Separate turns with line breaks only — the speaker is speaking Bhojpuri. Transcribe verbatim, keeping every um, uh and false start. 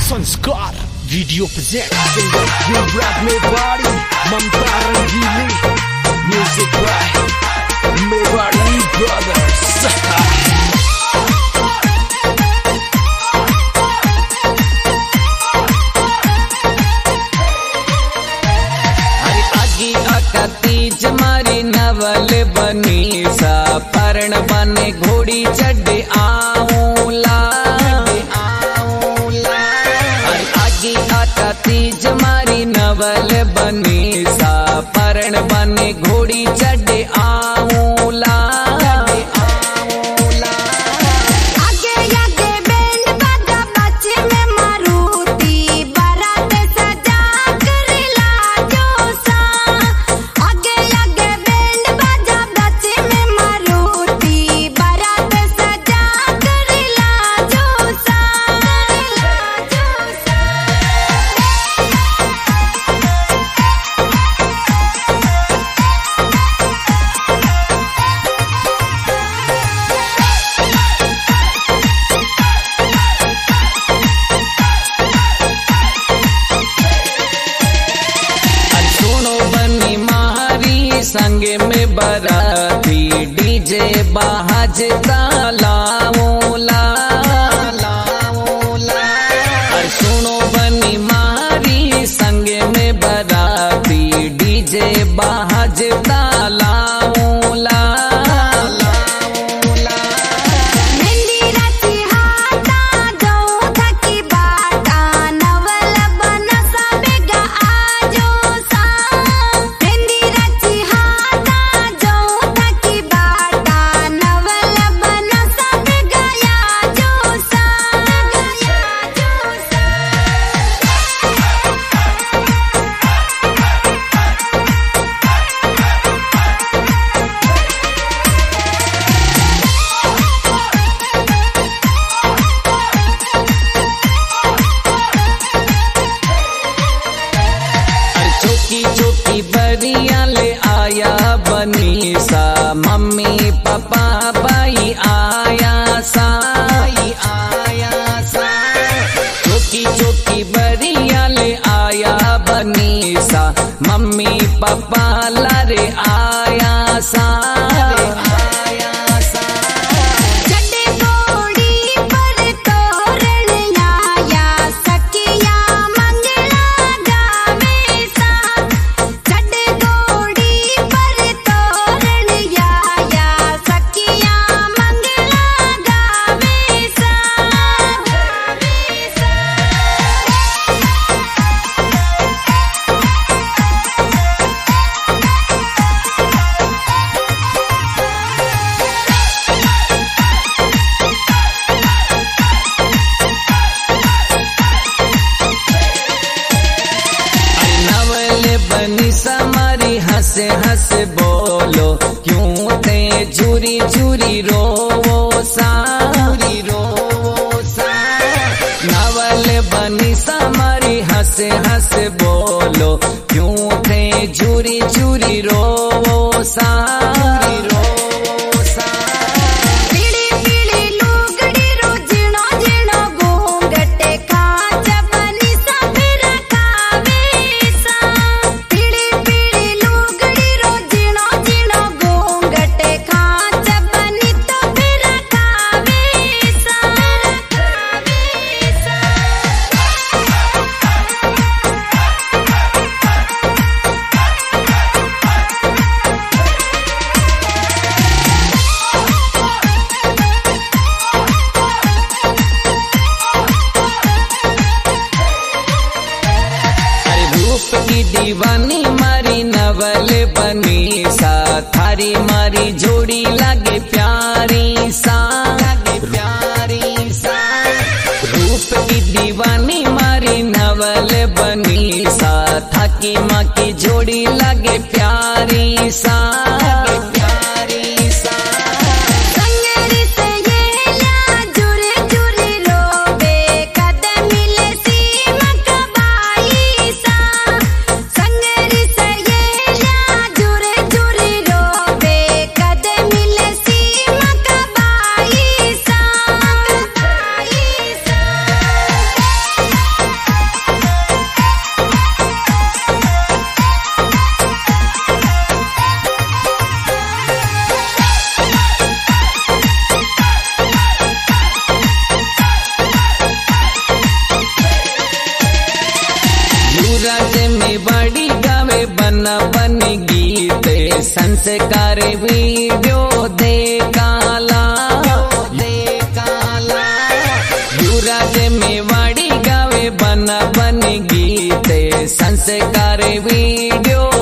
संस्कार वीडियो प्रेजेंट सिंगर रैप में बॉडी Mamta Rangili music by Mewadi brothers.
Teej मारी नवल बनी सा परण बने घोड़ी चढ़े आऊला आगे आता तीज मारी नवल बनी सा परण बने घोड़ी चढ़े आऊला संगे में बराती डीजे बाज लाओला सुनो बनी मारी संगे में बराती डीजे बाज लाओला चौकी बरिया ले आया बनी सा मम्मी पापा भाई आया सा आया सा चौकी चौकी बरिया ले आया बनी सा मम्मी पापा लारे आया सा समारी हंसे हंसे बोलो क्यों ते झूरी झूरी रो सारी रो सा नवल बनी समारी हंसे हंसे बोलो क्यों ते झूरी झूरी रो सारी रो की दीवानी मारी नवल बनी सा थारी मारी जोड़ी लागे प्यारी सा लागे प्यारी सा रूप की दीवानी मारी नवल बनी सा थाकी माँ की जोड़ी लागे प्यारी सा प्यारी सा बन बन गीते संस्कार वीडियो दे काला दे काला युवराज मेवाड़ी गावे बन बन गीते संस्कार वीडियो